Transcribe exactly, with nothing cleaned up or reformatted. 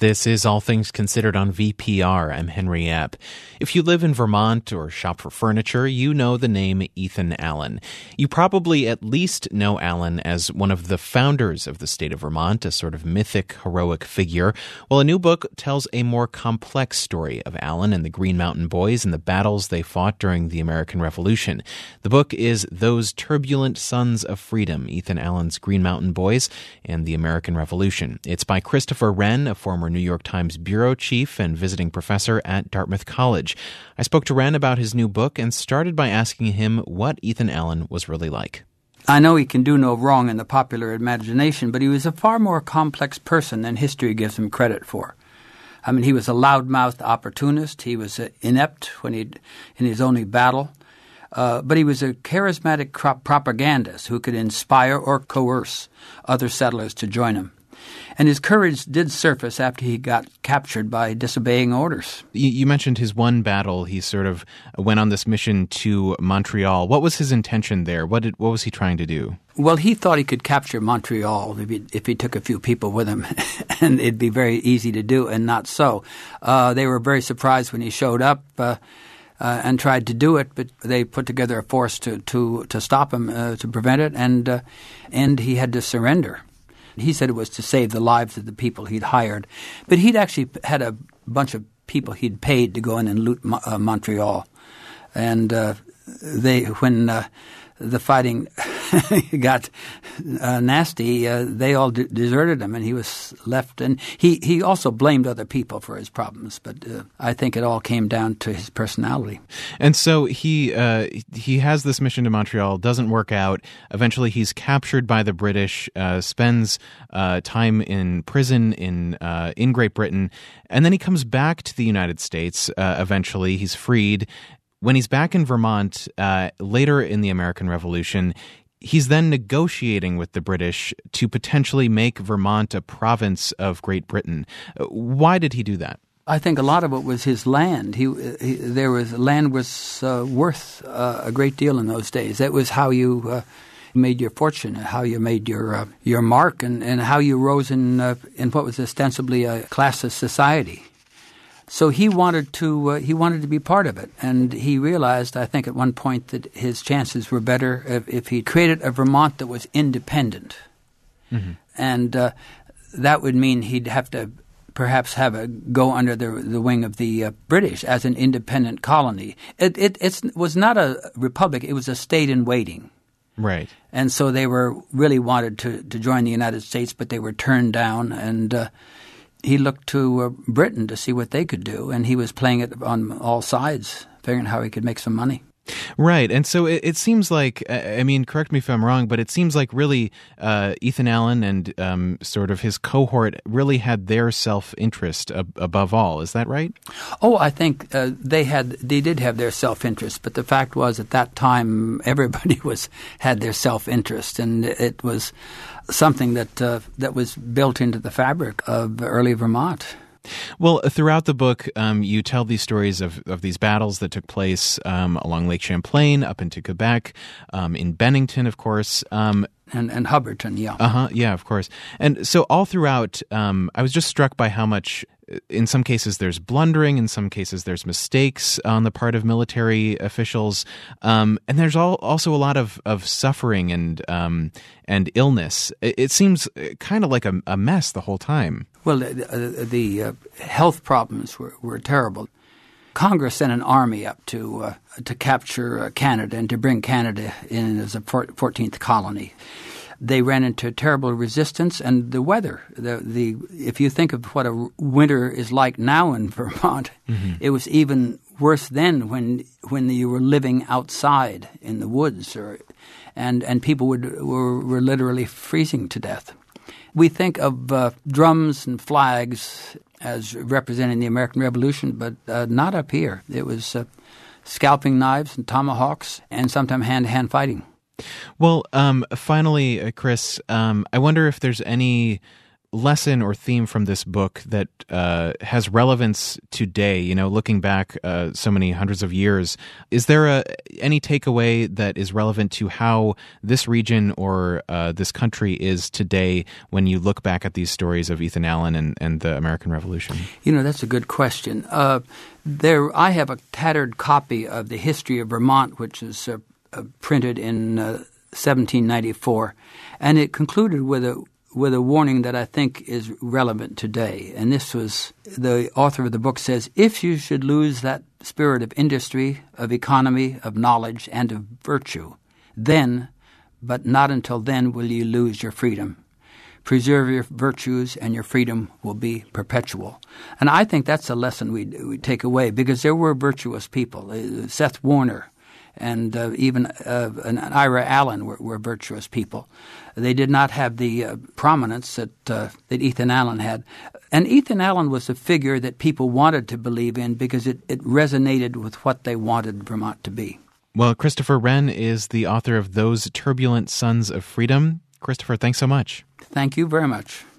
This is All Things Considered on V P R. I'm Henry Epp. If you live in Vermont or shop for furniture, you know the name Ethan Allen. You probably at least know Allen as one of the founders of the state of Vermont, a sort of mythic, heroic figure. Well, a new book tells a more complex story of Allen and the Green Mountain Boys and the battles they fought during the American Revolution. The book is Those Turbulent Sons of Freedom, Ethan Allen's Green Mountain Boys and the American Revolution. It's by Christopher Wren, a former New York Times bureau chief and visiting professor at Dartmouth College. I spoke to Wren about his new book and started by asking him what Ethan Allen was really like. I know he can do no wrong in the popular imagination, but he was a far more complex person than history gives him credit for. I mean, he was a loudmouthed opportunist. He was uh, inept when he in his only battle. Uh, but he was a charismatic cro- propagandist who could inspire or coerce other settlers to join him. And his courage did surface after he got captured by disobeying orders. You mentioned his one battle. He sort of went on this mission to Montreal. What was his intention there? What did, what was he trying to do? Well, he thought he could capture Montreal if he, if he took a few people with him, and it'd be very easy to do, and not so. Uh, they were very surprised when he showed up uh, uh, and tried to do it, but they put together a force to, to, to stop him, uh, to prevent it, and uh, and he had to surrender. He said it was to save the lives of the people he'd hired. But he'd actually had a bunch of people he'd paid to go in and loot Mo- uh, Montreal. And uh, they, when uh, the fighting got uh, nasty, uh, they all de- deserted him, and he was left. And he, he also blamed other people for his problems, but uh, I think it all came down to his personality. And so he uh, he has this mission to Montreal, doesn't work out. Eventually he's captured by the British, uh, spends uh, time in prison in uh, in Great Britain, and then he comes back to the United States. Uh, eventually he's freed. When he's back in Vermont, uh, later in the American Revolution, he's then negotiating with the British to potentially make Vermont a province of Great Britain. Why did he do that? I think a lot of it was his land. He, he there was land was uh, worth uh, a great deal in those days. That was how you uh, made your fortune, how you made your uh, your mark, and, and how you rose in uh, in what was ostensibly a classist society. So he wanted to uh, he wanted to be part of it, and he realized, I think, at one point that his chances were better if, if he created a Vermont that was independent, mm-hmm. and uh, that would mean he'd have to perhaps have a go under the the wing of the uh, British as an independent colony. It it it's, was not a republic; it was a state in waiting. Right. And so they were really wanted to to join the United States, but they were turned down, and Uh, he looked to uh, Britain to see what they could do, and he was playing it on all sides, figuring how he could make some money. Right. And so it, it seems like, I mean, correct me if I'm wrong, but it seems like really uh, Ethan Allen and um, sort of his cohort really had their self-interest ab- above all. Is that right? Oh, I think uh, they had, they did have their self-interest, but the fact was at that time everybody was had their self-interest, and it was something that uh, that was built into the fabric of early Vermont. Well, throughout the book, um, you tell these stories of, of these battles that took place um, along Lake Champlain, up into Quebec, um, in Bennington, of course. Um, and, and Hubbardton, yeah. Uh-huh, yeah, of course. And so all throughout, um, I was just struck by how much, in some cases there's blundering, in some cases there's mistakes on the part of military officials, um, and there's all, also a lot of, of suffering and um, and illness. It, it seems kind of like a, a mess the whole time. Well, the, the uh, health problems were, were terrible. Congress sent an army up to uh, to capture uh, Canada and to bring Canada in as a fourteenth colony. They ran into terrible resistance, and the weather. The the if you think of what a winter is like now in Vermont, mm-hmm. it was even worse then when when you were living outside in the woods, or and and people would were, were literally freezing to death. We think of uh, drums and flags as representing the American Revolution, but uh, not up here. It was uh, scalping knives and tomahawks, and sometimes hand-to-hand fighting. Well, um, finally, uh, Chris, um, I wonder if there's any lesson or theme from this book that uh, has relevance today, you know, looking back uh, so many hundreds of years? Is there a, any takeaway that is relevant to how this region or uh, this country is today when you look back at these stories of Ethan Allen and, and the American Revolution? You know, that's a good question. Uh, there, I have a tattered copy of the History of Vermont, which is uh, uh, printed in uh, seventeen ninety-four, and it concluded with a with a warning that I think is relevant today. And this was, the author of the book says, if you should lose that spirit of industry, of economy, of knowledge, and of virtue, then, but not until then, will you lose your freedom. Preserve your virtues and your freedom will be perpetual. And I think that's a lesson we we take away, because there were virtuous people. Uh, Seth Warner and uh, even uh, and Ira Allen were, were virtuous people. They did not have the uh, prominence that uh, that Ethan Allen had. And Ethan Allen was a figure that people wanted to believe in because it, it resonated with what they wanted Vermont to be. Well, Christopher Wren is the author of Those Turbulent Sons of Freedom. Christopher, thanks so much. Thank you very much.